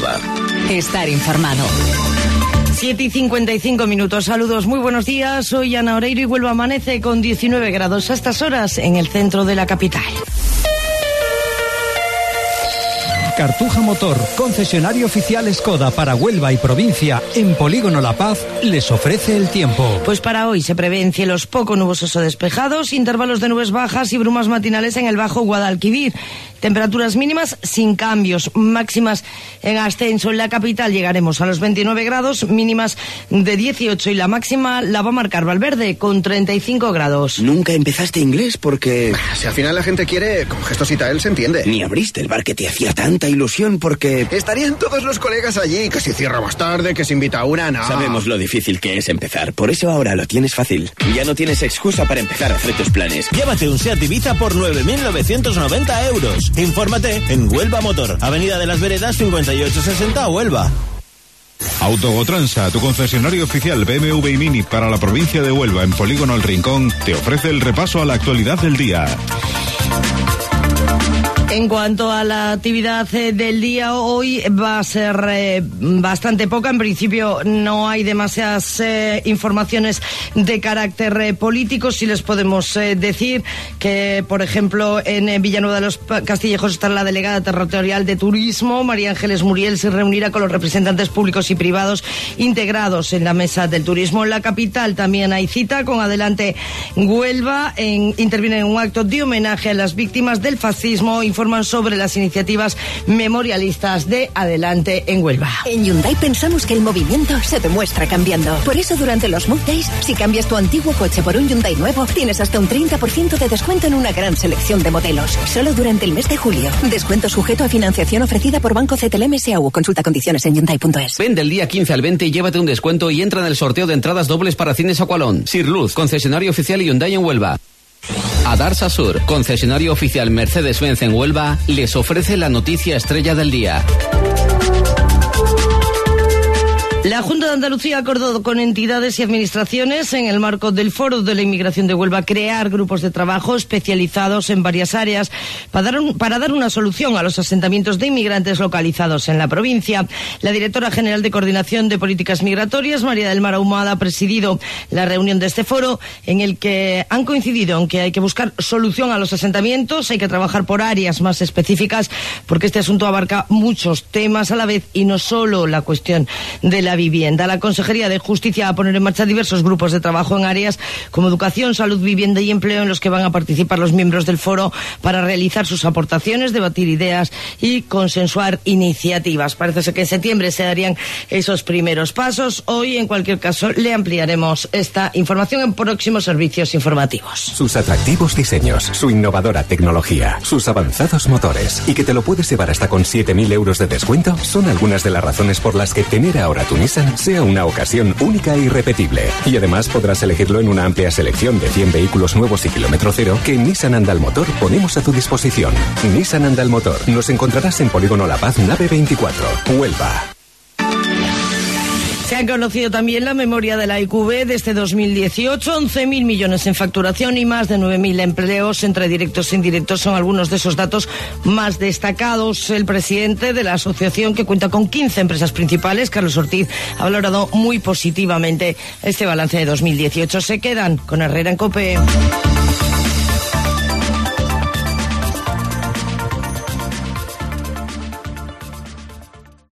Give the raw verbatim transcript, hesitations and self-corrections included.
Huelva. Estar informado. siete y cincuenta y cinco minutos. Saludos, muy buenos días. Soy Ana Oreiro y Huelva amanece con diecinueve grados a estas horas en el centro de la capital. Cartuja Motor, concesionario oficial Skoda para Huelva y provincia en Polígono La Paz, les ofrece el tiempo. Pues para hoy se prevén cielos poco nubosos o despejados, intervalos de nubes bajas y brumas matinales en el Bajo Guadalquivir. Temperaturas mínimas sin cambios, máximas en ascenso. En la capital llegaremos a los veintinueve grados, mínimas de dieciocho y la máxima la va a marcar Valverde con treinta y cinco grados. Nunca empezaste inglés porque... Si al final la gente quiere, con gestos y tal se entiende. Ni abriste el bar que te hacía tanta ilusión porque... Estarían todos los colegas allí, que si cierra más tarde, que se invita a una, no. Sabemos lo difícil que es empezar, por eso ahora lo tienes fácil. Ya no tienes excusa para empezar a hacer tus planes. Llévate un SEAT Ibiza por nueve mil novecientos noventa euros. Infórmate en Huelva Motor, Avenida de las Veredas cincuenta y ocho sesenta, Huelva. Autogotransa, tu concesionario oficial B M W y Mini para la provincia de Huelva en Polígono El Rincón, te ofrece el repaso a la actualidad del día. En cuanto a la actividad eh, del día, hoy va a ser eh, bastante poca. En principio no hay demasiadas eh, informaciones de carácter eh, político. Sí les podemos eh, decir que, por ejemplo, en eh, Villanueva de los Castillejos está la delegada territorial de turismo, María Ángeles Muriel, se reunirá con los representantes públicos y privados integrados en la mesa del turismo. En la capital también hay cita con Adelante Huelva. En, interviene en un acto de homenaje a las víctimas del fascismo. Informan sobre las iniciativas memorialistas de Adelante en Huelva. En Hyundai pensamos que el movimiento se demuestra cambiando. Por eso durante los Move Days, si cambias tu antiguo coche por un Hyundai nuevo, tienes hasta un treinta por ciento de descuento en una gran selección de modelos. Solo durante el mes de julio. Descuento sujeto a financiación ofrecida por Banco C T L M S A U. Consulta condiciones en Hyundai punto es. Ven del día quince al veinte y llévate un descuento y entra en el sorteo de entradas dobles para Cines Aqualón. Sirluz, concesionario oficial Hyundai en Huelva. Adarsa Sur, concesionario oficial Mercedes-Benz en Huelva, les ofrece la noticia estrella del día. La Junta de Andalucía ha acordado con entidades y administraciones en el marco del Foro de la Inmigración de Huelva crear grupos de trabajo especializados en varias áreas para dar, un, para dar una solución a los asentamientos de inmigrantes localizados en la provincia. La directora general de Coordinación de Políticas Migratorias, María del Mar Ahumada, ha presidido la reunión de este foro en el que han coincidido en que hay que buscar solución a los asentamientos, hay que trabajar por áreas más específicas porque este asunto abarca muchos temas a la vez y no solo la cuestión de la vivienda. La Consejería de Justicia va a poner en marcha diversos grupos de trabajo en áreas como educación, salud, vivienda y empleo en los que van a participar los miembros del foro para realizar sus aportaciones, debatir ideas y consensuar iniciativas. Parece ser que en septiembre se darían esos primeros pasos. Hoy, en cualquier caso, le ampliaremos esta información en próximos servicios informativos. Sus atractivos diseños, su innovadora tecnología, sus avanzados motores y que te lo puedes llevar hasta con siete mil euros de descuento son algunas de las razones por las que tener ahora tu Nissan sea una ocasión única e irrepetible. Y además podrás elegirlo en una amplia selección de cien vehículos nuevos y kilómetro cero que en Nissan Andalmotor ponemos a tu disposición. Nissan Andalmotor. Nos encontrarás en Polígono La Paz, nave veinticuatro, Huelva. Se ha conocido también la memoria de la I Q B de este dos mil dieciocho, once mil millones en facturación y más de nueve mil empleos entre directos e indirectos son algunos de esos datos más destacados. El presidente de la asociación, que cuenta con quince empresas principales, Carlos Ortiz, ha valorado muy positivamente este balance de dos mil dieciocho. Se quedan con Herrera en COPE.